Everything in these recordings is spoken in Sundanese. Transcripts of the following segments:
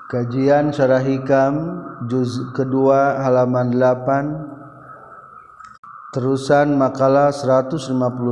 Kajian Syarah Hikam juz kedua halaman 8 terusan makalah 158.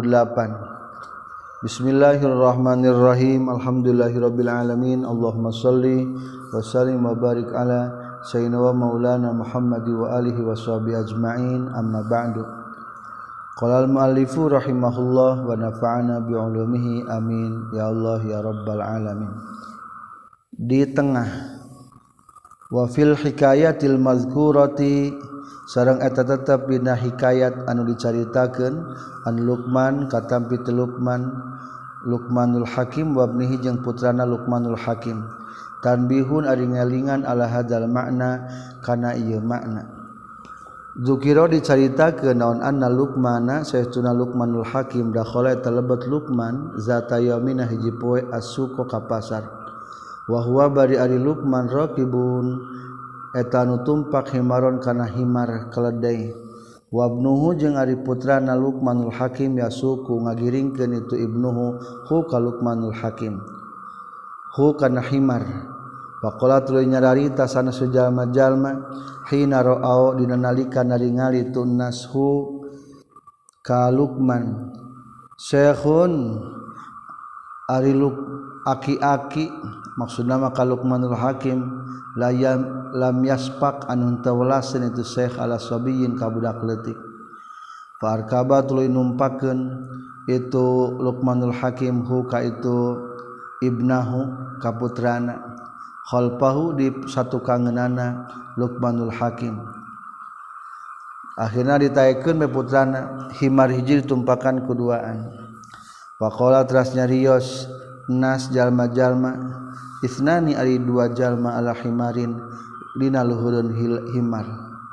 Bismillahirrahmanirrahim. Alhamdulillahirabbil alamin. Allahumma shalli wa sallim wa barik ala sayyidina wa maulana Muhammad wa alihi washabihi ajmain. Amma ba'du. Qala al-muallifu rahimahullah wa nafa'ana bi ulumihi amin ya Allah ya rabbal alamin. Di tengah wa fil hikayatil mazkurati sareng eta tetep dina hikayat anu dicaritakeun an Luqman katampi teu Luqmanul Hakim wa ibnihi jeung putrana Luqmanul Hakim tanbihun ari ngelingan ala hadzal makna kana ieu makna dzukira dicaritakeun naon anna Luqmana saestuna Luqmanul Hakim dakhala eta lebet Luqman zata yaumina hiji poe asuqa ka pasar wa huwa bari ari Luqman raqibun eta nu tumpak himaron kana himar keledai wa ibnuhu jeung ari putrana Luqmanul Hakim yasuku ngagiringkeun itu ibnuhu hu ka Luqmanul Hakim hu kana himar faqala tuluy nyararita sana sujalma-jalma hina ra'au dina nalika naringali tunnas hu ka Luqman syekhun ari aki-aki maksudna maka Luqmanul Hakim lam yaspak anu teu welaseun itu syekh ala sabiyin ka budak leutik fa arkaba tuluy numpakeun itu Luqmanul Hakim hu ka itu ibnahu ka putrana khalfahu di satu kangeunana Luqmanul Hakim akhirna ditaekeun me putrana himar hiji ditumpakan kuduaan faqala teras nyarios nas jalma-jalma isnani ari dua jalma ala himarin dina luhurun himar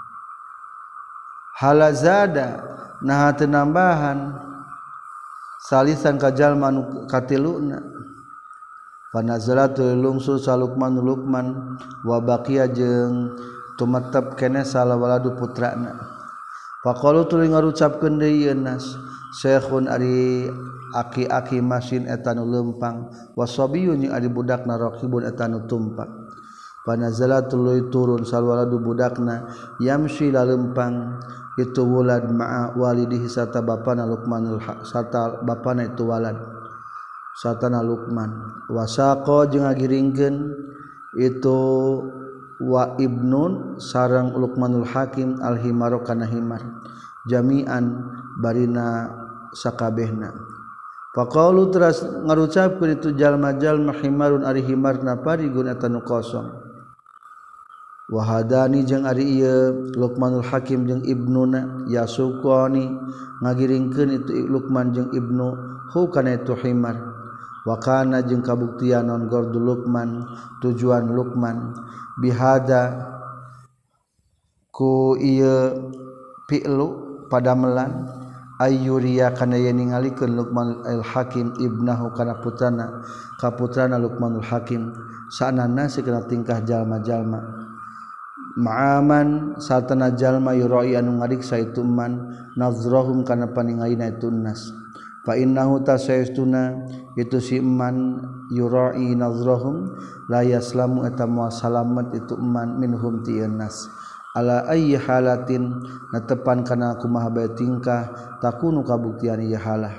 halazada nah teu nambahan salisan ka jalma anu katiluna panazalatu lungsul salukman Luqman wa baqiya jeung tumetep keneh salawaladu putrana faqalu tuluy ngarucapkeun deui nas syekhun ari aki-aki masin eta nu leumpang wasabiyun jeung ari budakna raqibun eta nu tumpak panazala tuluy turun salwaladu budakna yamshi laleumpang itu wulad ma'a walidihi sarta bapana Luqmanul sarta bapana itu walad satana Luqman wasaqa jeung ngagiringkeun itu wa ibnun sareng Luqmanul Hakim al-himaru kana himar jami'an barina sakabehna faqalu teras ngarucapkeun itu jalma-jalma himarun ari himarna parigun eta nu kosong wa hadani jeung ari ieu Luqmanul Hakim jeung ibnuna yasuqani ngagiringkeun itu Luqman jeung ibnu hu kana itu himar wa kana jeung kabuktian non gordu Luqman tujuan Luqman bihada ku ieu fi'lu padamelan ayyuriya kana yen ningalikeun Luqman al-Hakim ibnahu kana putrana ka putrana Luqmanul Hakim sanana sikana tingkah jalma-jalma ma'aman satana jalma yurai anu ngariksa itu man nazrahum kana paningalina itu nas fa innahu tasaystuna itu si man yurai nazrahum la yaslamu eta moal salamet itu man minhum ti nas ala ayyi halatin natepan kana kumaha bae tingkah takunu kabuktian ieu halah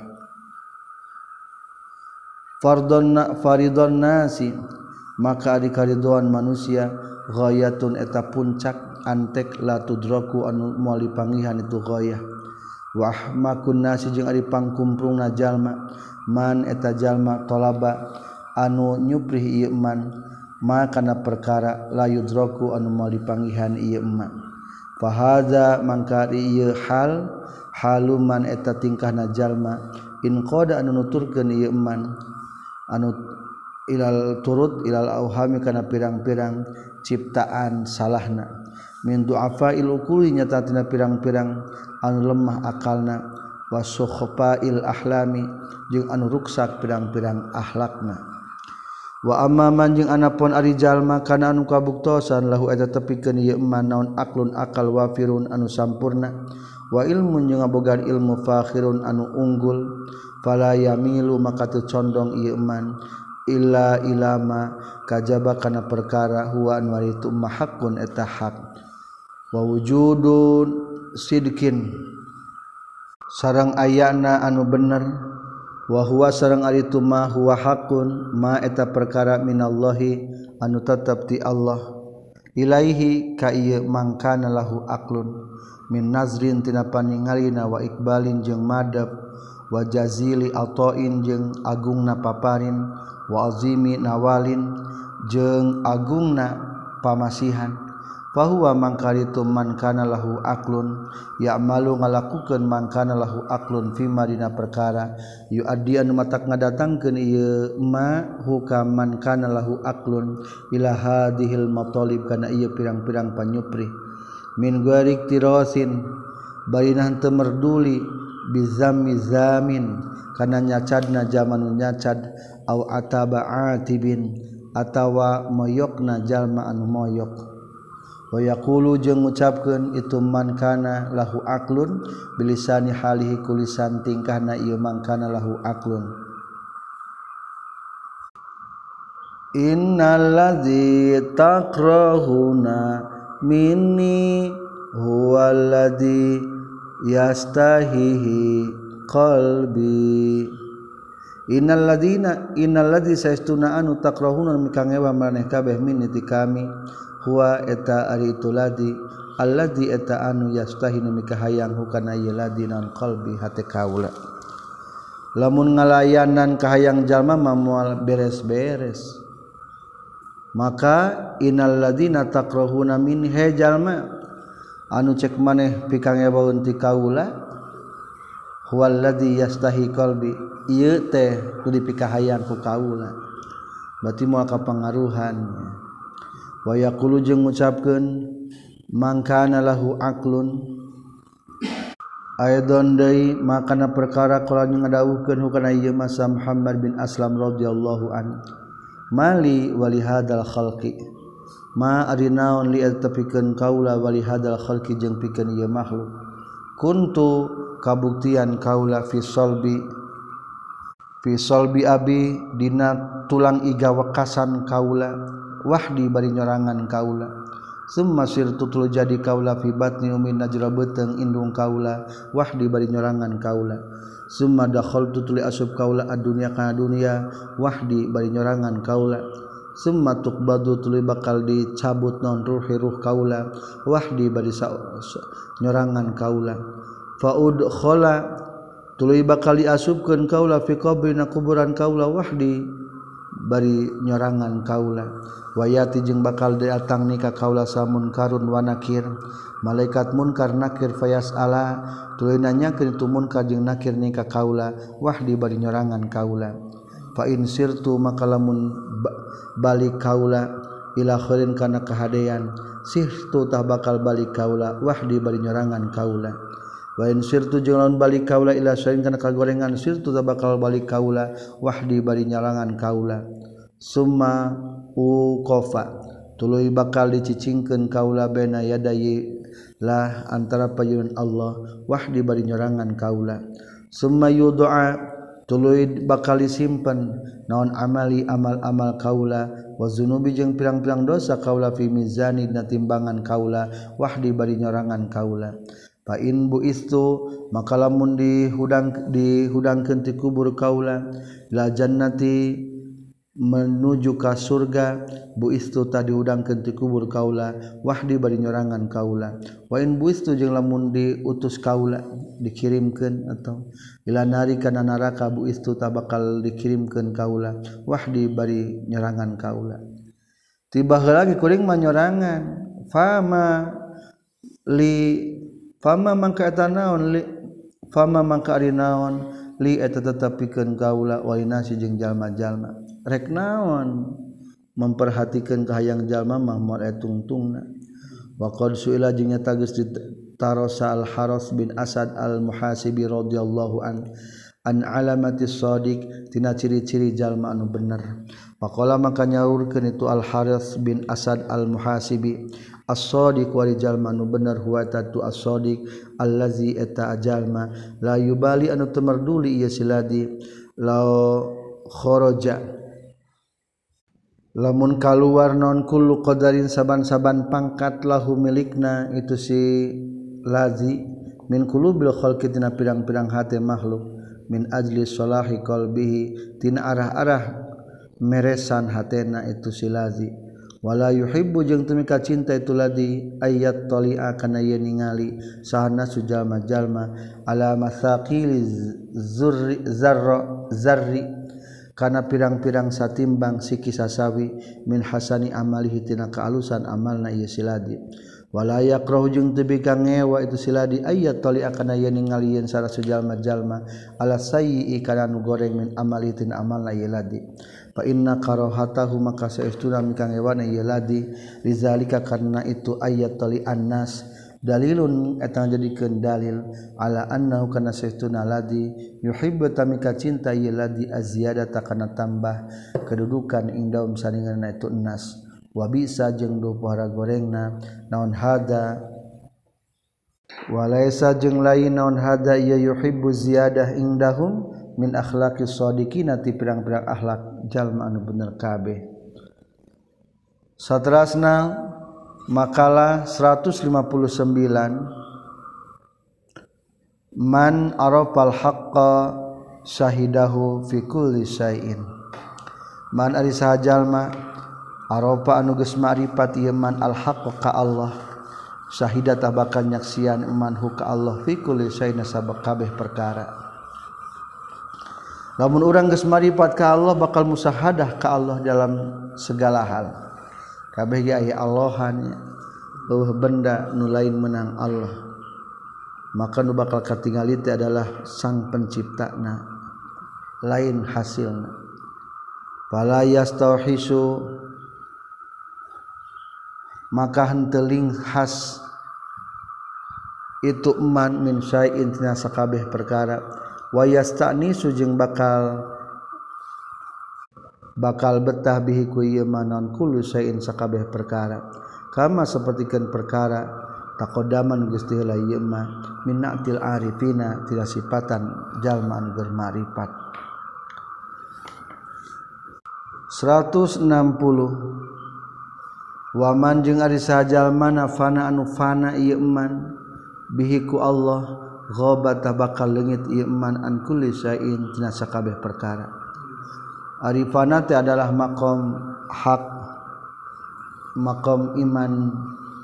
faridun nasi maka ari karidoan manusia ghayatun eta puncak antek la tudraku anu moal dipanggihan itu ghayah wa ahmakun nasi jeung ari pangkumprungna jalma man eta jalma talaba anu nyuprih ieu man makana perkara la yudraku anu moal dipanggihan ieu emak fa hadza mangka ieu hal haluman eta tingkahna jalma in qada anu nuturkeun ieu eman anu ilal turut ilal auhami kana pirang-pirang ciptaan salahna min du'afail uquli nyata tina pirang-pirang anu lemah akalna wasukhfa'il ahlami jeung anu ruksak pirang-pirang akhlakna wa amman jeung anapun ari jalma kana anu kabuktosan lahu eta tepikeun ieu eman naon aklun akal wafirun anu sampurna wa ilmun jeung ngabogaan ilmu fakhirun anu unggul fala yamilu maka teu condong ieu eman illa ilama kajaba kana perkara huwa anu ari itu mahakun eta hak wa wujudun sidkin sareng ayana anu bener wa huwa sareng ari itu ma huwa hakun ma eta perkara minallahi anu tetep ti Allah ilaihi ka ieu mangkana lahu aqlun min nazrin tina paningalina wa iqbalin jeung madab wa jazili atain jeung agungna paparin wa azimi nawalin jeung agungna pamasihan fahuwa mangkaritu man kana lahu aqlun ya'malu ngalakukeun man kana lahu aqlun fi madina perkara yuaddi anu matak ngadatangkeun ieu ma hukam man kana lahu aqlun ila hadhil matalib kana ieu pirang-pirang panyupri min gharik tirasin barinah teu merduli bizammi zamin kana nyacadna zaman nyacad au ataba'atibin atawa moyokna jalma anu moyok wa yaqulu jeung ngucapkeun itu man kana lahu aqlun bilisani halihi kulisan tingkahna ieu man kana lahu aqlun innalladzi takrahuna minni huwallazi yastahihi qalbi innalladzi saestuna anu takrahuna mikangewa maneh kabeh minni ti kami huwa eta ari itu ladzi alladzi eta anu yastahinu mikahayang hukana ieu ladzi nan qalbi hate kaula lamun ngalayanan kahayang jalma mah moal beres-beres maka innalladzina takrahuna min he jalma anu cek maneh pikangewaeun ti kaula huwallazi yastahi qalbi ieu teh kudu dipikahayang ku kaula berarti moal kapangaruhan wa yaqulu jeung ngucapkeun mangkana lahu aqlun aidon deui makana perkara qala ngadawuhkeun hukana ieu masa Muhammad bin Aslam radhiyallahu an mali wali hadal khalqi ma arinaun li tepikeun kaula wali hadal khalqi jeung pikeun ieu makhluk kuntu kabuktian kaula fi solbi abi dina tulang iga wekasan kaula wahdi bari nyorangan kaula summa sirtu tuluy jadi kaula fi batni ummi najra beuteng indung kaula wahdi bari nyorangan kaula summa dakhaltu tuluy asup kaula adunya kana dunya wahdi bari nyorangan kaula summa tuqbadu tuluy bakal dicabut non ruh kaula wahdi bari nyorangan kaula faud khala tuluy bakal diasupkeun kaula fi qabrina kuburan kaula wahdi bari nyorangan kaula wayati jeung bakal datang ni ka kaula samun karun wa nakir malaikat munkar nakir fayas ala tuluy nanyakeun itu munkar jeung nakir ni ka kaula wahdi bari nyorangan kaula fa in sirtu maka lamun balik kaula ila khairin kana kahadean sirtu tah bakal balik kaula wahdi bari nyorangan kaula wa in sirtu jeung lamun balik kaula ila sain kana kagorengan sirtu tah bakal balik kaula wahdi bari nyorangan kaula summa uqafa tuluy bakal dicicingkeun kaula baina yadayi lah antara payun Allah wahdi bari nyorangan kaula summa yud'a tuluy bakal disimpen naon amali amal-amal kaula wa zunubi jeung pirang-pirang dosa kaula fi mizani na timbangan kaula wahdi bari nyorangan kaula fa in buistu maka lamun dihudangkeun ti kubur kaula la jannati menuju ka surga buistu tadi udangkeun ti kubur kaula wahdi bari nyorangan kaula wa in buistu jeung lamun diutus kaula dikirimkeun atau ila nari kana neraka buistu ta bakal dikirimkeun kaula wahdi bari nyorangan kaula tiba heula lagi kuring mah nyorangan fama mangka eta naon fama mangka ari naon li eta tetepikeun kaula walinasi jeung jalma-jalma rek naon memperhatikan kahayang jalma mah moal tungtungna wa qad suila jeung nya tagis ditarosa al Haras bin Asad al Muhasibi radhiyallahu an alamati shadiq tina ciri-ciri jalma anu bener faqala maka nyaurkeun itu al Haras bin Asad al Muhasibi as-shadiq wali jalma anu bener huwa tatu as-shadiq allazi eta jalma la yubali anu teu merduli ieu siladi la kharaja lamun kaluar non kullu qadarin saban-saban pangkat lahu milikna itu si lazi min qulubil khalqi tina pirang-pirang hati makhluk min ajli salahi qalbihi tina arah-arah meresan hatena itu si lazi wala yuhibbu jeung teu mika cinta itu lazi ayat tali'a kana ye ningali sahana sujalma-jalma ala masaqili zarri kana pirang-pirang satimbang siki sasawi min hasani amalihi tina kaalusan amalna ieu siladi wala yakrahu jeung teu bika ngewa itu siladi ayat tali akana ye ningalieun sara sujalma-jalma ala sayyi kana nu goreng min amali tina amalna ieu ladi fa inna karahatahu maka saestuna mika ngewana ieu ladi lizalika karna itu ayat tali annas dalilun eta jadikeun dalil ala annahu kana saestuna ladi yuhibbu tamika cinta ieu ladi aziyadata kana tambah kedudukan indahum saninganna itu nas wa bisa jeung duh pohara gorengna naon hada walaisa jeung lain naon hada ieu yuhibbu ziyadah indahum min akhlaqis shadiqina ti pirang-pirang akhlak jalma anu bener kabeh saterasna makalah 159 man arafal haqqa syahidahu fi kulli syai'in man ari saha jalma arafa anu geus ma'rifat ieu man al haqqa ka Allah syahidata bakal nyaksian man hu ka Allah fi kulli syai'in sabab kabeh perkara lamun urang geus ma'rifat ka Allah bakal musahadah ka Allah dalam segala hal kabeh ge aya Allahan benda nu lain menang Allah maka nu bakal katingali teh adalah sang penciptana lain hasilna fala yastauhisu maka henteu khas itu man min syai'in tina sakabeh perkara wa yastanisu jeung bakal betah bihi ku ieu manon kullu syai'in sakabeh perkara kama sapertikeun perkara taqaddaman geus teu heula ieu mah min na'til arifina tina sifatan jalma anu berma'rifat 160 waman jeung ari sajalmana fana anu fana ieu man bihi ku Allah ghabata bakal leungit ieu man an kulli syai'in tina sakabeh perkara arifana teh adalah maqam hak maqam iman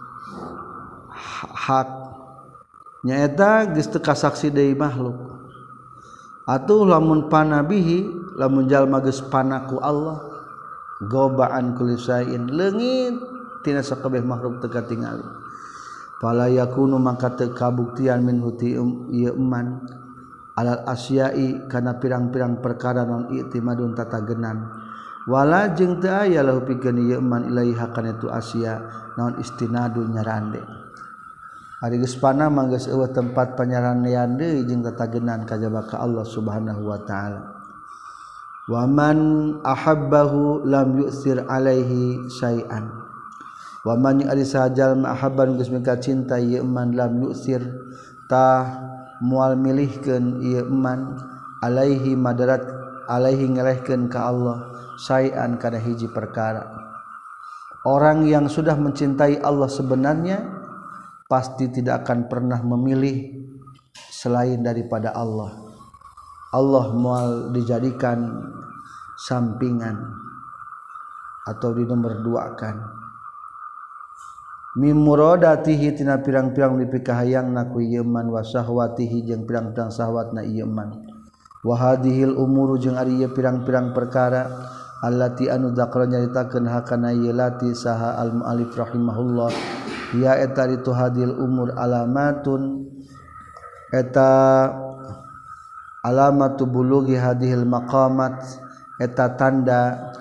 hak nyaeta geus teu kasaksi deui makhluk atuh lamun panabihi lamun jalma geus panaku Allah gobaan kulli syai'in leungit tina sakabeh makhluk teu katingali fala yakunu maka teu kabuktian min huti ieu iman alal asyai kana pirang-pirang perkara non i'timadun tatagenan wala jeung teu aya lahu pikeun ieu man ilaiha kana itu asya naon istinadun nyarande ari geus pana mah geus eueuh tempat panyarandean deui jeung tatagenan kajaba ka Allah Subhanahu wa taala wa man ahabbahu lam yu'sir alaihi syai'an wa man ari sajal ma ahabban geus mika cinta ieu man lam yu'sir tah mual milihkeun ieu man alaihi madarat alaihi ngelehkeun ka Allah syai'an kana hiji perkara orang yang sudah mencintai Allah sebenarnya pasti tidak akan pernah memilih selain daripada Allah Allah mual dijadikan sampingan atau dinomorduakan mimuradatihi tina pirang-pirang dipikahayangna ku ieu man wa syahwatihi jeung pirang-pirang syahwatna ieu man wa hadhil umuru jeung ari ieu pirang-pirang perkara allati anu dzakara nyaritakeun hakana ieu lati saha al muallif rahimahullah ya eta itu hadhil umur alamatun eta alamatu bulughi hadhil maqamat eta tanda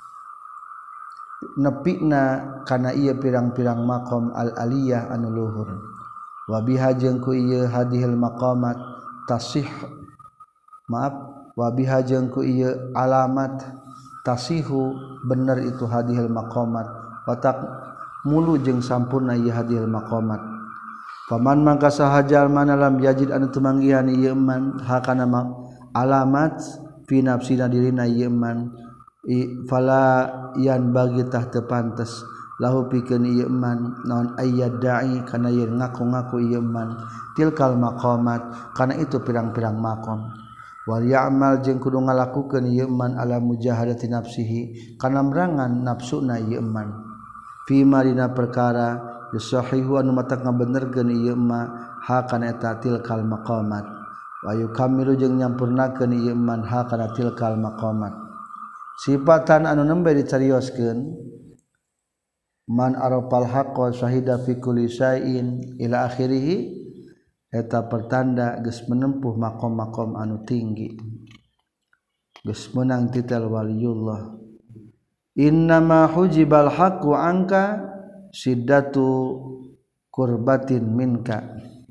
nepina kana ieu pirang-pirang maqam al-aliyah anu luhur wa biha jeung ku ieu hadhil maqamat tasih maaf wa biha jeung ku ieu alamat tasihu bener itu hadhil maqamat watak mulu jeung sampurna ieu hadhil maqamat faman mangka sahajal mana lam yajid anu teu manggihan ieu man hakana alamat fi nafsina dirina ieu man fala yan bagi tah teu pantes lahu pikeun ieu man naon ayyadai kana yen ngaku-ngaku ieu man tilkal maqamat kana itu pirang-pirang maqam wal ya'mal jeung kudu ngalakukeun ieu man ala mujahadati nafsihi kana merangan nafsuna ieu man fi marina perkara yusahihu anu matak ngabenerkeun ieu ma ha kana eta tilkal maqamat wa yukamilu jeung nyampurnakeun ieu man ha kana tilkal maqamat sifatan anu nembe dicarioskeun man arafal haqqa syahida fi kulli syai'in ila akhirih eta pertanda geus menempuh maqam-maqam anu tinggi geus meunang titel waliyullah innama hujibal haqqu anka siddatu kurbatin minka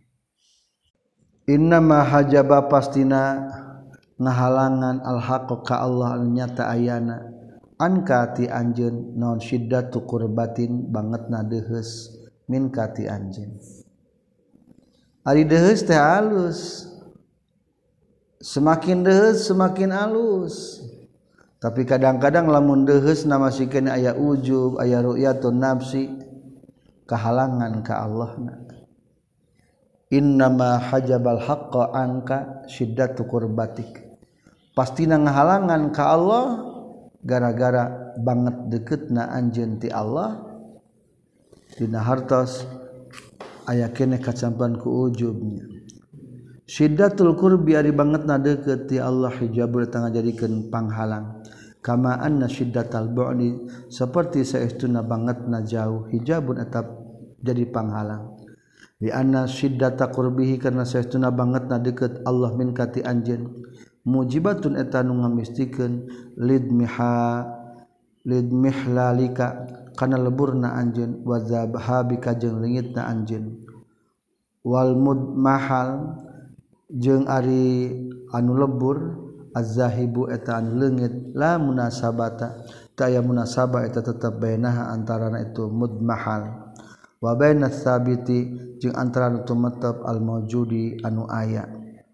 innama hajaba pastina ngahalangan al haqqu ka Allah anu nyata ayana anka ti anjeun naon syiddatu kurbatin bangetna deheus min ka ti anjeun ari deheus teh alus semakin deheus semakin alus tapi kadang-kadang lamun deheus na masikeun aya ujub aya ru'yatun nafsi kahalangan ka Allahna innama hajabal haqqa anka syiddatu kurbatik pastina ngahalangan ka Allah gara-gara banget deketna anjeun ti Allah dina hartos aya keneh kacampan ku ujubnya syiddatul qurbi ari bangetna deukeut ti Allah hijabul tangga jadikeun panghalang kama anna syiddatal bu'di saperti saestuna bangetna jauh hijabun eta jadi panghalang li anna syiddata qurbihi karna saestuna bangetna deukeut Allah min ka ti anjeun mujibatun eta nu ngamistikeun lidmihlalika kana leburna anjeun wa zabhabika jeung leungitna anjeun wal mudmahal jeung ari anu lebur az-zahibu eta anu leungit la munasabata ta aya munasabah eta tetep bainaha antarana itu mudmahal wa bainas sabiti jeung antarana tumetep al maujudi anu aya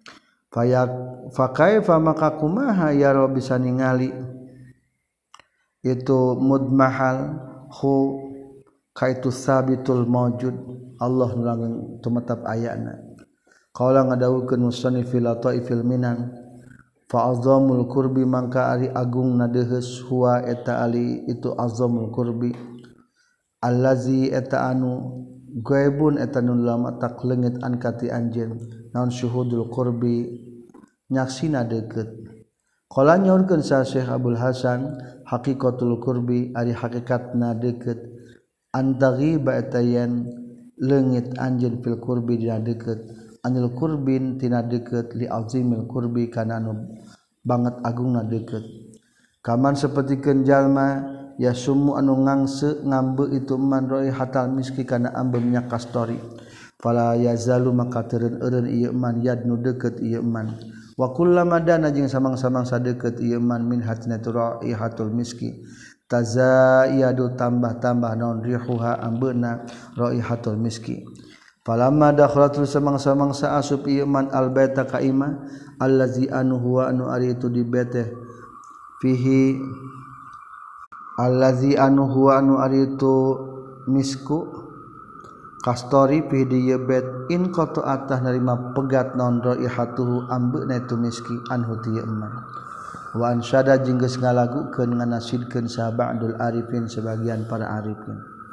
fakaifa maka kumaha ya Rabb bisa ningali itu mudmahal hu kaitu sabitul maujud Allah nulang tumetep ayana qaula ngadawukeun musannif fil taifil minan fa azamul qurbi mangka ari agungna deheus huwa eta ali itu azamul qurbi allazi eta anu gaibun eta nu lama tak leungit an kati anjeun naon syuhudul qurbi nyaksina deukeut qala nyaurkeun sa Syekh Abdul Hasan haqiqatul qurbi ari hakikatna deukeut antaghiba eta yen leungit anjeun fil qurbi dina deukeut anil qurbin tina deukeut li azimil qurbi kana anu banget agungna deukeut kaman sapertikeun jalma ya sumu anu ngangse ngambe itu man roi hatal miski kana ambemnya kastori fala yazalu maka teureun-eureun ieu man yadnu deukeut ieu man wa kullama dana jeung samang-samang sadeukeut ieu man min hatina roi hatul miski tazayyadu tambah-tambah naon rihuha ambeuna roi hatul miski falamma dakhalatul samang-samang saasup ieu man albaita ka ima allazi anu huwa anu ari itu di bete fihi allazi anu huwa anu ari itu misku kastori fi di bet in qatu atah narima pegat naon raihatuhu ambeuna itu miski anhu ti eman wa ansyada jeung geus ngalagukeun nganasidkeun sa ba'dul arifin sebagian para arifin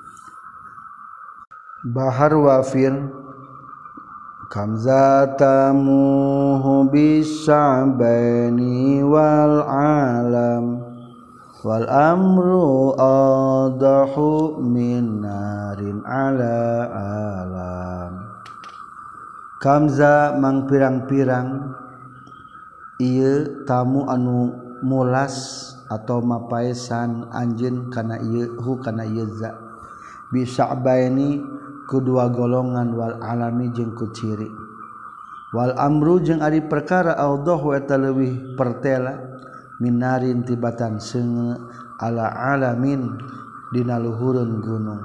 bahar wafir kamzatamuhu bisya'bani wal alam wal amru adahu min narin ala alam kamza mang pirang-pirang ieu tamu anu mulas atau mapaesan anjeun kana ieu hu kana ieu za bisya'baini kedua golongan wal alami jeung ku ciri wal amru jeung ari perkara adahu eta leuwih pertela minarin tibatan seunge ala alamin dina luhureun gunung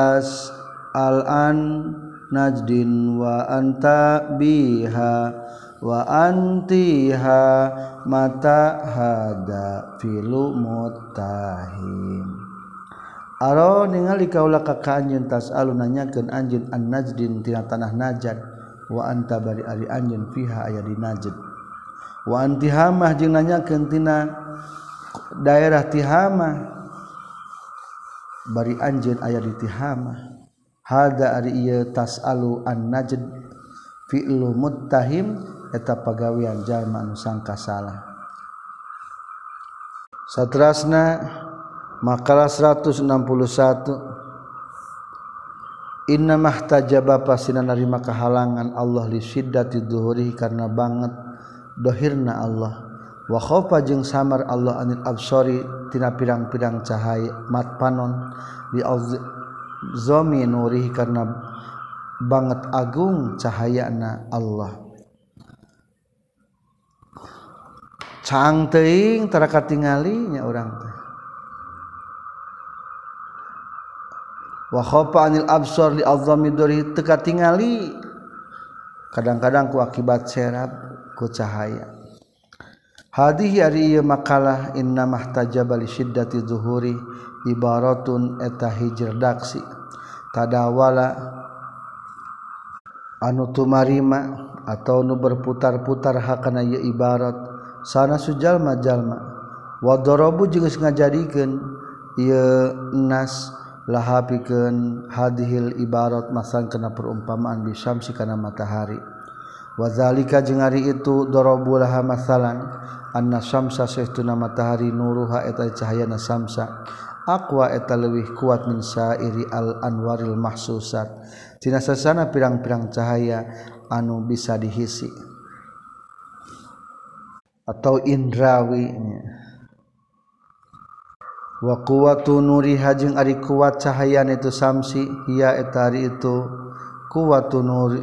arakatas al an najdin wa anta biha wa antiha mata hada filu muttahim. Aro ningali kaula ka anjeun tasalu nanyakeun anjeun an najdin tina tanah Najd wa anta bari ari anjeun fiha aya di Najd wa antihamah jeung nanyakeun tina daerah Tihamah bari anjeun aya di Tihamah hada ari ieu tasalu an Najd fi'lu muttahim eta pagawean jalma anu sangka salah. Saterasna makalah 161 inna mahtajaba pasina narima kahalangan Allah li syiddati dhuhuri karena banget dohirna Allah wa khaufa jeung samar Allah anil absari tina pirang-pirang cahaya mat panon li azami nurihi karena banget agung cahayana Allah. Caang teuing tara katingali nya urang teh. Wa khafa anil absar li azami duri teu katingali kadang-kadang ku akibat serap ku cahaya. Hadhihi ari ieu makalah inna mahtajaba li syiddati zuhuri ibaratun eta hijr daksi tadawala anu tumarima atau nu berputar-putar hakana ieu ibarat sana sujalma-jalma wa darabu jeung geus ngajadikeun ieu nas laha pikeun hadhil ibarat masalan kana perumpamaan bi syamsi kana matahari wa zalika jeung ari itu darabu laha masalan anna syamsa saestuna matahari nuruha eta cahayana syamsa aqwa eta leuwih kuat min sairi al anwaril mahsusat tina sasana pirang-pirang cahaya anu bisa dihisi atau indrawi. Wa quwwatu nuriha jeung ari kuat cahayana itu samsi hiya eta ari itu quwwatu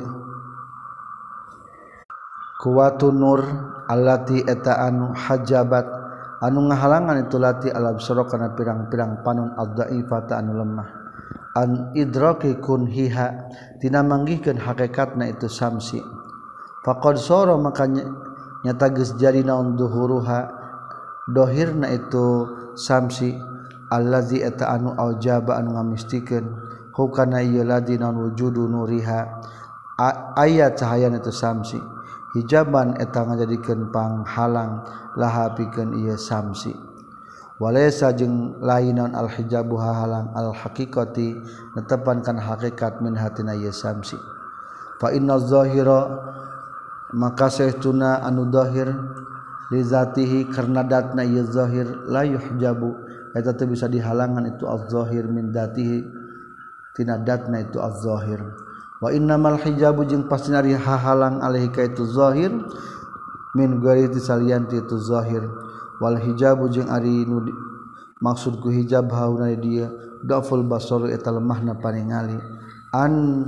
nur allati eta anu hajabat anu ngahalangan itu lati alabsara kana pirang-pirang panon ad-dhaifata anu lemah an idraki kunhiha tina manggihkeun hakikatna itu samsi faqad sara makanya nyata geus jadi naon duhuruha dohirna itu samsi allazi eta anu aujaba anu ngamistikeun hukana ieu ladina wujudu nuriha aya cahayana itu samsi hijaban eta ngajadikeun panghalang laha pikeun ieu samsi walaysa jeung lain naon al hijabu halang al haqiqati netepan kana hakikat min hatina ieu samsi fa inna zahira maka saestuna anu zahir li zatihi karna datna ieu zahir la yuhjabu eta teu bisa dihalangan itu az-zahir min datihi tina datna itu az-zahir wa innamal hijabu jeung pastina ari hahalang alaihi ka itu zahir min ghairi tisalianti itu zahir wal hijabu jeung ari nu maksud ku hijab hauna dia daful basar eta lemahna paningali an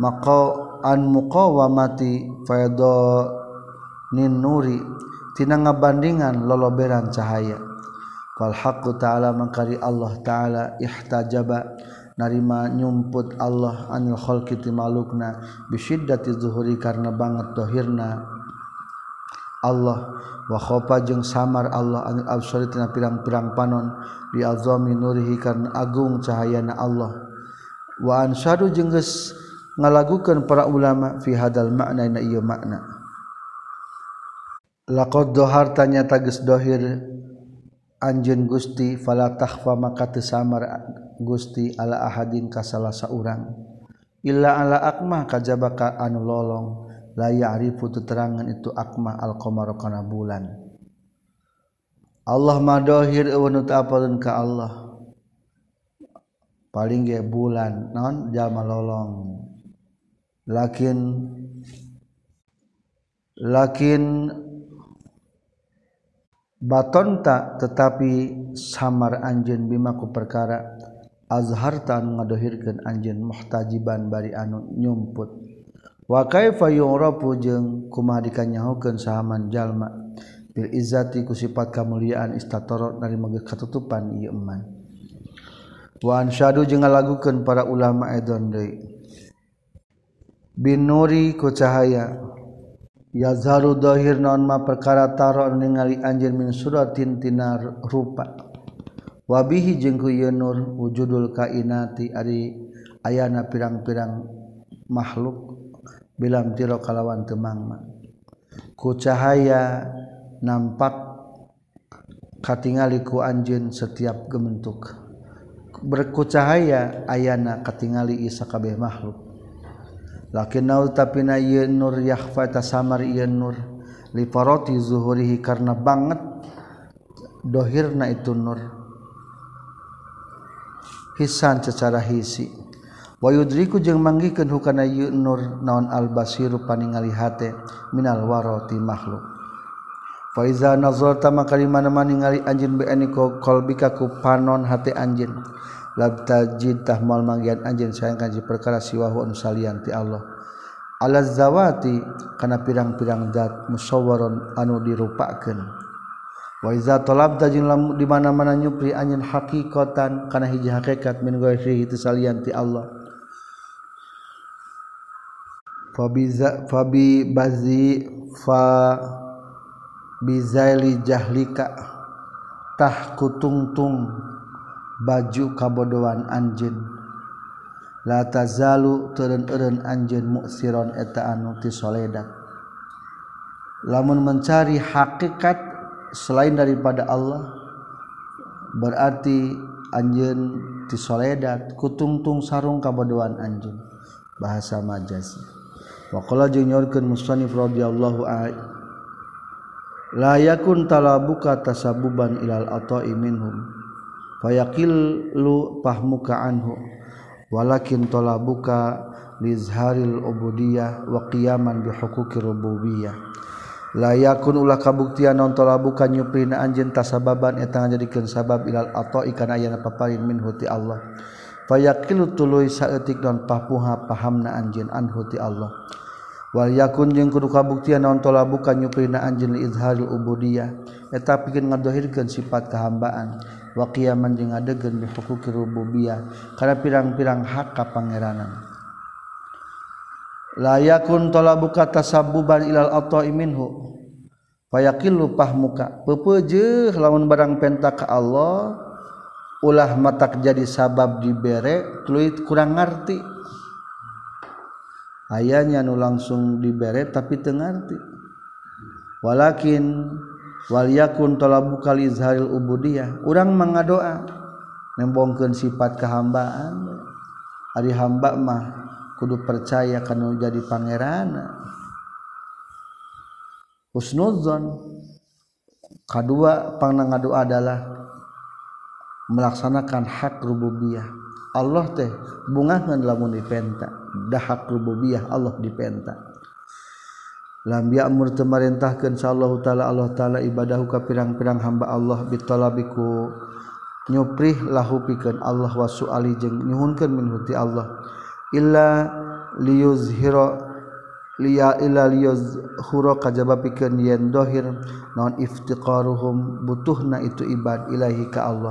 muqawamati faydanin nuri tina ngabandingan loloberan cahaya wal haqqu ta'ala mangkari Allah ta'ala ihtajaba narima nyumput Allah anil khalqi timalukna bisyiddati zuhuri karena banget dohirna Allah wa khofa jeung samar Allah anil absari tina pirang-pirang panon bi azami nurihi karena agung cahayana Allah wa ansadu jeung geus ngalagukeun para ulama fi hadal makna ina ieu makna laqad doharta nyata geus dohir anjeun Gusti fala takhfa maka teu samar Gusti ala ahadin ka salah saurang illa ala akmah kajaba ka anu lolong la ya'rifu terangan itu akmah al-qamar kana bulan Allah madohir eueun teu apaleun ka Allah paling ge bulan naon jalma lolong lakin batonta tetapi samar anjeun bima ku perkara azharta anu ngadohirkeun anjeun muhtajiban bari anu nyumput wa kaifa yu'rafu jeung kumaha dikanyahokeun sahaman jalma bil izzati ku sifat kamuliaan istatarot dari mage katutupan ieu eman wa ansyadu jeung ngalagukeun para ulama edon deui bin nuri ku cahaya yazharu dhahir naon ma perkara taro ningali anjeun min suratin tina rupa wabihi jeung ku ieu nur wujudul kainati ari ayana pirang-pirang makhluk bilam tiro kalawan temangma ku cahaya nampak katingali ku anjeun setiap gementuk berku cahaya ayana katingali isa kabeh makhluk lakin naul tapina ieu nur yakhfa tasamar ieu nur li farati zuhurihi karna banget dohirna itu nur hisan secara hisi wa yudriku jeung manggikeun hukana ieu nur naon al basiru paningali hate minal warati makhluk fa iza nazarta maka di mana-mana ningali anjeun bi aniko qalbika ku panon hate anjeun labtajid tahmal manggian anjeun sayang kanji perkara siwahu anu salian ti Allah ala zawati kana pirang-pirang zat musawwaron anu dirupakeun wa iza talabta jeung di mana-mana nyupri anjeun haqiqatan kana hiji hakikat min ghairi itu salian ti Allah fa bizaili jahlika tah kutungtung baju kabodohan anjeun la tazalu teureun-eureun anjeun muksiron eta anu ti soledat lamun mencari hakikat selain daripada Allah berarti anjeun ti soledat kutungtung sarung kabodohan anjeun bahasa majaz wa qala jeung nyorkeun musannif radhiyallahu anhu la yakun talabuka tasabuban ilal ata'i minhum fayaqillu fahmuka anhu walakin talabuka lizharil ubudiyah wa qiyaman bihuquqir rububiyyah la yakun ulah kabuktian non talabuka nyuprina anjeun tasababan eta ngajadikeun sabab ilal ata'i kana aya paparin minhu ti Allah fayaqillu tuluy saeutik non papuha pahamna anjeun anhu ti Allah wal yakun jeung kudu kabuktian naon talabuka nyuprina anjeun li izharil ubudiyah eta pikeun ngadohirkeun sifat kahambaan wa qiyaman jeung ngadegeun bi huquqir rububiyyah kana pirang-pirang hak ka pangeranan la yakun talabuka tasabbuban ilal ata'i minhu fayaqillu fahmuka pepeujeuh lamun barang penta ka Allah ulah matak jadi sabab dibere tuluy kurang ngarti ayanya nu langsung dibere tapi teu ngarti walakin wal yakun talabuka li izharil ubudiyah urang mangadoa nembongkeun sifat kahambaan ari hamba mah kudu percaya kana jadi pangeranna husnudzon kadua pangangadoa adalah melaksanakan hak rububiyah Allah teh bungaheun lamun dipenta dah hak rububiyah Allah dipenta lam ya'mur teu marentahkeun sallallahu taala Allah taala ibadahu ka pirang-pirang hamba Allah bitalabiku nyuprih lahu pikeun Allah wa suali jeung nyuhunkeun minhu ti Allah illa liyuzhira kajaba pikeun yen dohir naon iftiqaruhum butuhna itu ibad ilahi ka Allah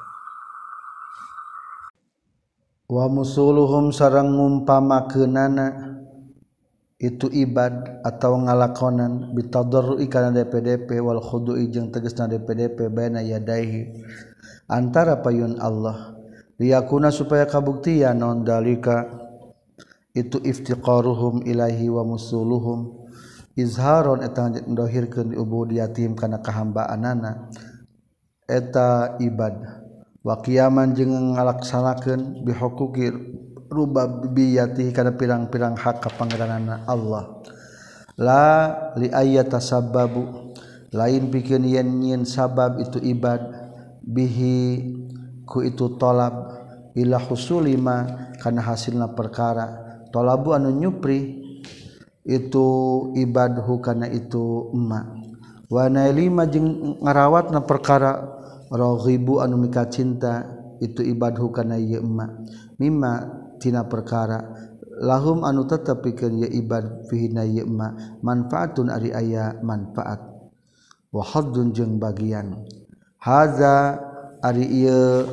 wa musuluhum sareng ngumpamakeunana itu ibad atau ngalakonan bitadarrui kana DPDP wal khudu'i jeung tegasna DPDP baina yadaihi antara payun Allah liyakuna supaya kabuktian naon dalika itu iftiqaruhum ilahi wa musuluhum izharon eta ndohirkeun ubudiyatihim kana kahambaanana eta ibad wa qiyaman jeung ngalaksanakeun bihuquqi rububiyyatihi kana pirang-pirang hak kapangeranana Allah la li ayata sababu lain pikeun yen sabab itu ibad bihi ku itu talab ila husulima kana hasilna perkara talabu anu nyupri itu ibadhu kana itu emma wa nailima jeung ngarawatna perkara raghibu anu mika cinta itu ibadhu kana ieu emma mimma tina perkara lahum anu tetep pikeun ieu ibad fihi na ieu emma manfaatun ari aya manfaat wa haddun jeung bagian haza ari ieu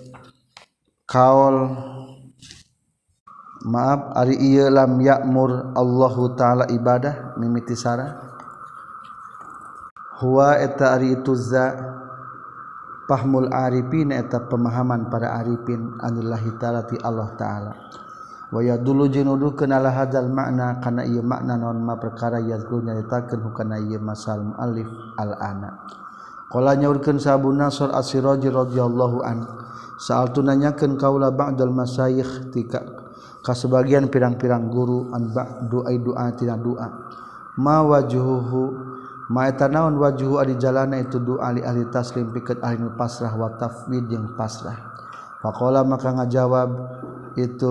kaul maaf ari ieu lam ya'mur Allahu taala ibadah mimiti sarah huwa eta ari itu za fahmul arifin eta pemahaman para arifin anillahi ta'ala ti Allah ta'ala wa yadullu jinudukeun ala hadzal makna kana ieu makna naon ma perkara yazkur nyaritakeun hukana ieu masal muallif al-ana qala nyaurkeun sahabu Nasr as-Siraji radhiyallahu an sa'altu nanyakeun kaula ba'dal masyayikh tika ka sebagian pirang-pirang guru an ba'du ai doa tina doa ma wajhuhu ma eta naon wajhu ari jalana itu doa li ahli taslim pikeun ahli pasrah wa tafwid jeung pasrah faqala maka ngajawab itu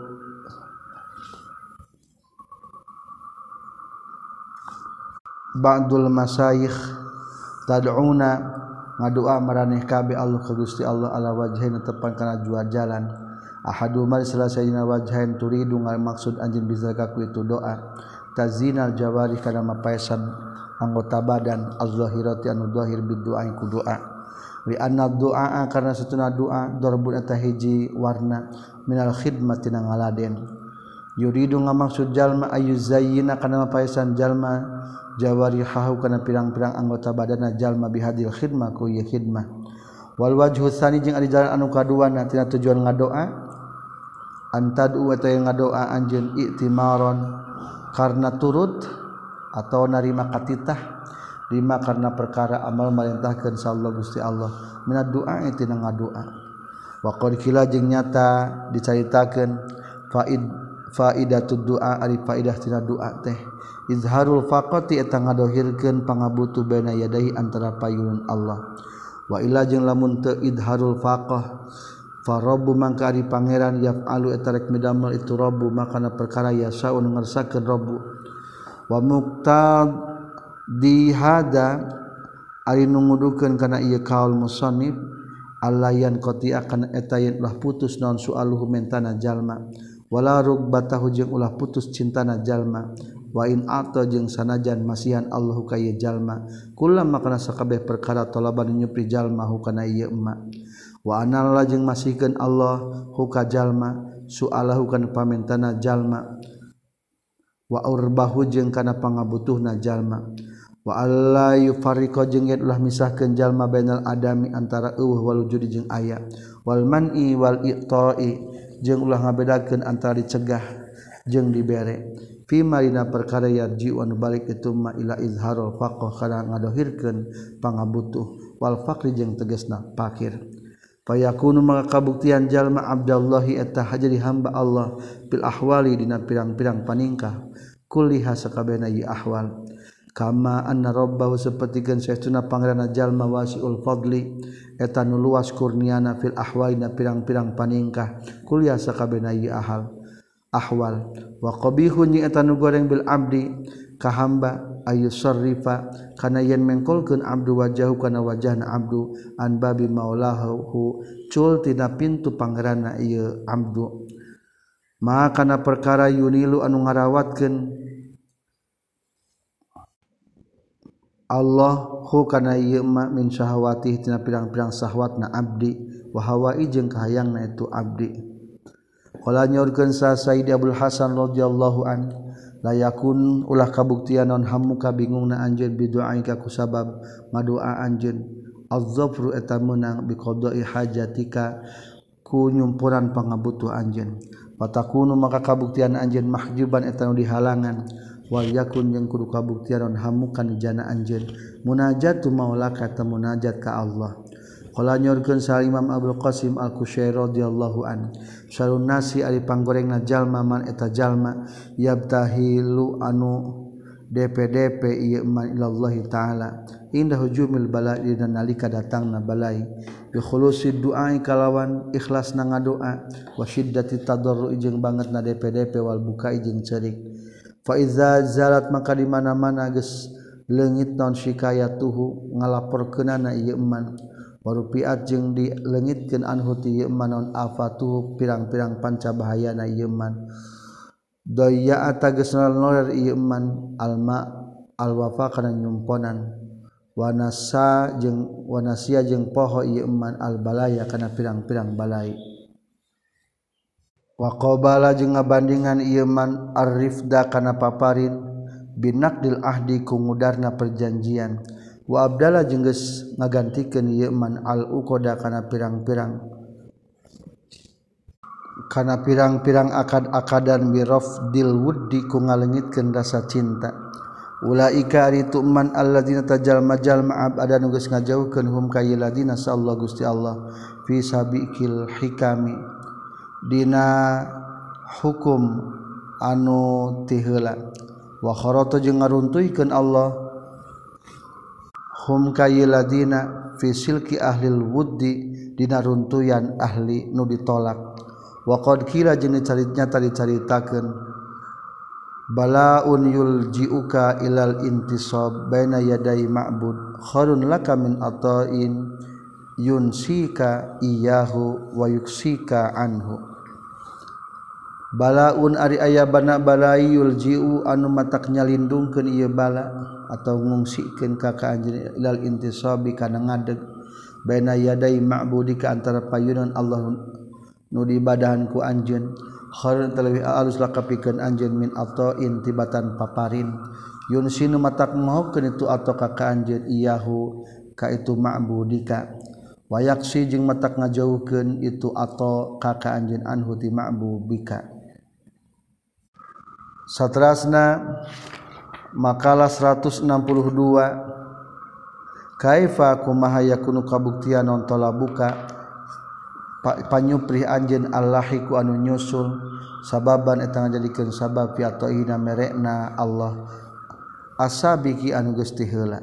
ba'dul masyayikh tad'una ngadoa maraneh kabeh Allah ka Gusti Allah ala wajhin tepan kana dua jalan ahadu mar salasina wajhain turidu ngal maksud anjeun bizaka ku itu doa tazinal jawari kana mapaesan anggota badan az-zahirati anu zahir bidu'a ku doa li anna du'a karna satuna doa darbun eta hiji warna minal khidmati na ngaladen yuridu ngamaksud jalma ayuzayyina kana mapaesan jalma jawarihahu kana pirang-pirang anggota badanna jalma bihadil khidmah ku ieu khidmah wal wajhu tsani jeung ari jalan anu kaduana tina tujuan ngadoa antadu eta yang ngadoa anjeun i'timaron karna turut atau narima katitah lima karena perkara amal merintahkeun sallallahu Gusti Allah minad du'a tina ngadoa wa qad kila jeung nyata dicaritakeun faidatud du'a ari faidah tina doa teh izharul faqati eta ngadohirkeun pangabutuh baina yadai antara payun Allah wa ila jeung lamun teu idharul faqah fa rabbu mangka ari pangeran yaf'alu eta rek midamel itu rabbu makana perkara yasaun ngarsakeun rabbu wa muqtadi hada ari nungudukeun kana ieu kaul musannif allayan qati akan eta yen ulah putus naon sualuhu mentana jalma wala rubbatahu jeung ulah putus cintana jalma wa in ata jeung sanajan masihan Allahu ka ieu jalma kullama kana sakabeh perkara talaban nyupri jalma hukana ieu emma wa analla jeung masihkeun Allah huka jalma sualahu kana pamentana jalma wa urbahu jeung kana pangabutuhna jalma wa alla yufarriqa jeung yen ulah misahkeun jalma bainal adami antara eueuh wal wujudi jeung aya wal man'i wal i'ta'i jeung ulah ngabedakeun antara dicegah jeung dibere fi marina perkara yarji anu balik itu ma ila izharul faqih kana ngadohirkeun pangabutuh wal faqri jeung tegasna fakir fayakunu maka kabuktian jalma abdallahi eta jadi hamba Allah bil ahwali dina pirang-pirang paningkah kulliha sakabehna ieu ahwal kama anna rabbahu sapertikeun saestuna pangeranna jalma wasiul fadli eta nu luas kurniana fil ahwali na pirang-pirang paningkah kulliha sakabehna ieu ahwal wa qabihun eta nu goreng bil abdi ka hamba ayusarrifa kana yen mengkolkeun abdu wajahu kana wajahna abdu an babi maulahu cul tina pintu pangeranna ieu abdu maka kana perkara yunilu anu ngarawatkeun Allah hu kana ieu ma min syahawati tina pirang-pirang syahwatna abdi wa hawai jeung kahayangna itu abdi qala nyaurkeun sa Sayyid Abdul Hasan radhiyallahu an la yakun ulah kabuktian non hamuka bingungna anjeun bidu'aika ku sabab ngadoa anjeun az-zafru eta meunang bi qada'i hajatika ku nyumpuran pangabutuh anjeun patakunu maka kabuktian anjeun mahjuban eta nu dihalangan wal yakun jeung kudu kabuktian non hamukan jana anjeun munajatu maulaka ta munajat ka Allah qala nyorkeun sa Imam Abdul Qasim Al-Kusyairi radhiyallahu an syarun nasi ari panggorengna jalma man eta jalma yabtahilu anu DPDP ieu man ilallahi taala inda hujumil bala'i dan nalika datangna balai bi khulusid du'a kalawan ikhlasna ngadoa wa syiddati tadarrui jeung bangetna DPDP wal bukai jeung ceurik fa iza zalat maka di mana-mana geus leungit naon syikayatuhu ngalaporkeunana ieu man warupiat jeung dileungitkeun anhu ti ieu man naon afatuhu pirang-pirang pancabahayana ieu man daya atagesna noler ieu man alma alwafa kana nyumponan wanasa jeung wanasia jeung poho ieu man albalaya kana pirang-pirang balai wa qabala jeung ngabandingan ieu man arifda kana paparin binaqdil ahdi ku ngudarna perjanjian wa abdala jeung geus ngagantikeun ieu man al uqada kana pirang-pirang akad-akadan bi rafdil wuddi ku ngaleungitkeun rasa cinta. Ulaika ari tu man alladzina tajalma-jalma abada nu geus ngajauhkeun hum ka ieu ladina sallallahu Gusti Allah fi sabiqil hikami dina hukum anu ti heula wa kharata jeung ngaruntuhkeun Allah hum ka ieu ladina fi silki ahlil wuddi dina runtuyan ahli nu ditolak wa qad kila jeung dicaritakeun balaun yuljiuka ilal intisab baina yaday ma'bud kharun laka min ata'in yunsika iyahu wa yuksika anhu. Balaun ari aya bana balai yuljiu anu matak nyalindungkeun ieu bala atau ngungsikeun ka anjeun ilal intisabi kana ngadeg baina yaday ma'budi ka antara payunan Allah nu diibadahan ku anjeun kharun talawi alus laka pikeun anjeun min ata'in tibatan paparin yunsinu matak mohokeun itu atau ka anjeun iyahu ka itu ma'budika wa yaksi jeung matak ngajauhkeun itu atau ka anjeun anhu ti ma'budika. Saterasna makalah 162 kaifa kumaha yakunu kabuktian non talabuka panyuprih anjeun Allahi ku anu nyusul sababan eta ngajadikeun sabab fi ataina merekna Allah asabiki anu geus ti heula.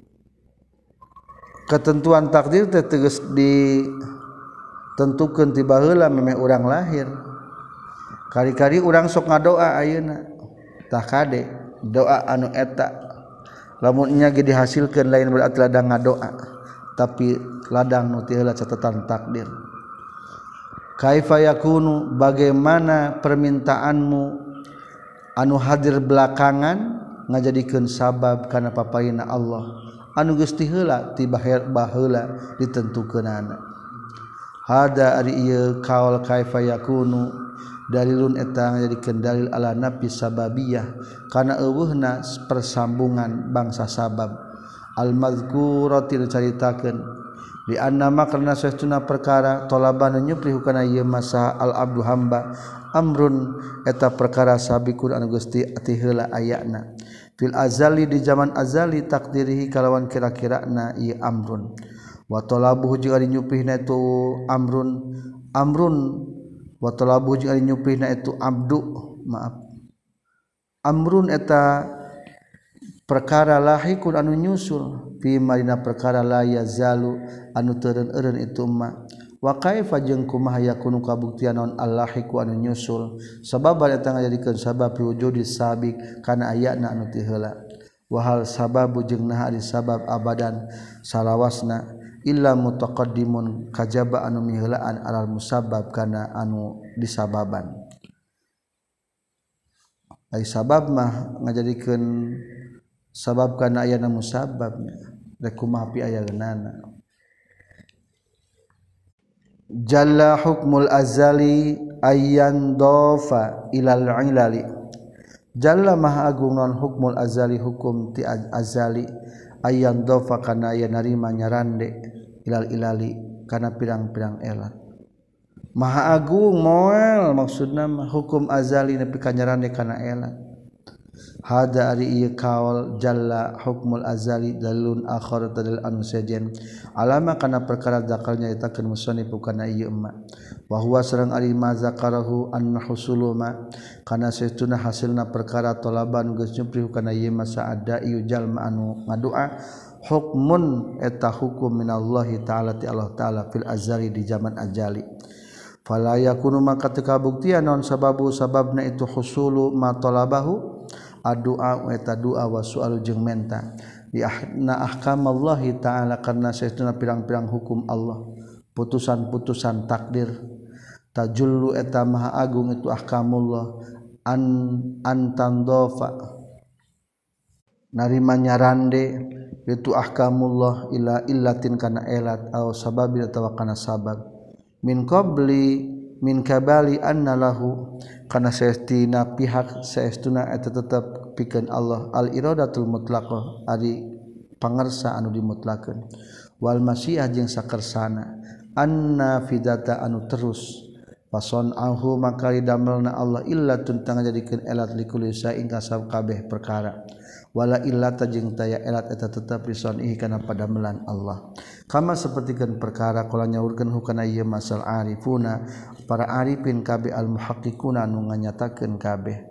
Ketentuan takdir teh geus ditentukeun ti baheula memeh urang lahir. Kari-kari urang sok ngadoa ayeuna tah kade doa anu eta lamun nya ge dihasilkeun lain berarti ladang ngadoa tapi ladang nu ti heula catatan takdir. Kaifa yakunu bagaimana permintaanmu anu hadir belakangan ngajadikeun sabab kana papaina Allah anu geus ti heula ti baheula ditentukeunana. Hada ari ieu kaul kaifa yakunu dalilun eta ngajadikeun dalil ala nafi sababiyah kana eueuhna persambungan bangsa sabab al mazkurati dicaritakeun di annama karna sesuna perkara talaban nyuprih kana ieu masa al abdu hamba amrun eta perkara sabiqun anu geus ti heula ayana fil azali di zaman azali takdirihi kalawan kira-kirana ieu amrun wa talabuhu jeung ari nyuprihna itu amrun wa talabuhu jeung ari nyuprihna itu amrun eta perkara lahikun anu nyusul fi marina perkara la yazalu anu teureun-eureun itu ma wa kaifa jeung kumaha yakunu kabuktian naon allahiku anu nyusul sababan eta ngajadikeun sabab wujudi sabiq kana ayana anu ti heula wa hal sababu jeung naha ari sabab abadan salawasna illa mutaqaddimun kajaba anu miheulaan alal musabbab kana anu disababan ai sabab mah ngajadikeun sabab kana aya na musabbabna rek kumaha pi aya geunana. Jalla hukmul azali ayyan dofa ilal ilali jalla maha agung non hukmul azali hukum ti azali ayyan dofa kana aya narima nyarande ilal ilali kana pirang-pirang elat maha agung moal maksudna hukum azali nepi ka nyarande kana elat. Hada ari ieu kaul jalla hukmul azali dalun akhar tadal anu sejen alama kana perkara zakalnya itakeun musannif kana ieu emma wa huwa sareng ari ma zakarahu an husuluma kana saestuna hasilna perkara talaban geus nyuprih kana ieu masa ada ieu jalma anu ngadua hukmun eta hukum minallahi taala ti Allah taala fil azali di zaman ajali fala yakunu maka teu kabuktian naon sababna itu husulu ma talabahu addu'a eta doa wa su'al jeung menta di ahkamallahi ta'ala karna saestuna pirang-pirang hukum Allah putusan-putusan takdir tajullu eta maha agung itu ahkamullah antandofa narima nyarande itu ahkamullah ila illatin kana elat aw sababil atawa kana sabab min kabali anna lahu kana saestina pihak saestuna eta tetep pikeun Allah al iradatul mutlaqah ari pangersa anu dimutlakeun wal masyiah jeung sakersana anna fidata anu terus fason ahu maka damelna Allah illa tuntang jadikeun elat likulli sain kasab kabeh perkara wala illata jeung taya elat eta tetep risonihi kana padamelan Allah kama sapertikeun perkara kala nyaurkeun hukana ieu masal arifuna para arifin kabeh al muhaqqiquna anu nganyatakeun kabeh